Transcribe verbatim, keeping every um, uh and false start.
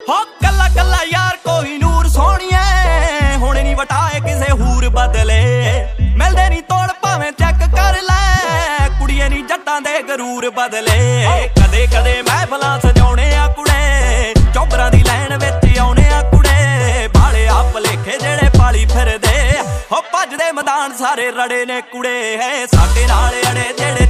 ਹੋ ਕੱਲਾ ਕੱਲਾ ਯਾਰ ਕੋਈ ਨੂਰ ਸੋਹਣੀਏ ਹੁਣ ਨਹੀਂ ਵਟਾਏ ਕਿਸੇ ਹੂਰ ਬਦਲੇ ਮਿਲਦੇ ਨਹੀਂ ਤੋੜ ਭਾਵੇਂ ਚੈੱਕ ਕਰ ਲੈ ਕੁੜੀਏ ਨਹੀਂ ਜੱਟਾਂ ਦੇ ਗਰੂਰ ਬਦਲੇ ਕਦੇ ਕਦੇ ਮਹਿਫਲਾਂ ਸਜਾਉਣੇ ਆ ਕੁੜੇ ਚੌਬਰਾਂ ਦੀ ਲਾਈਨ ਵਿੱਚ ਆਉਣੇ ਆ ਕੁੜੇ ਬਾਲੇ ਆ ਭਲੇਖੇ ਜਿਹੜੇ ਪਾਲੀ ਫਿਰਦੇ ਹੋ ਭੱਜਦੇ ਮੈਦਾਨ ਸਾਰੇ ਰੜੇ ਨੇ ਕੁੜੇ ਸਾਡੇ ਨਾਲ ਅੜੇ ਜਿਹੜੇ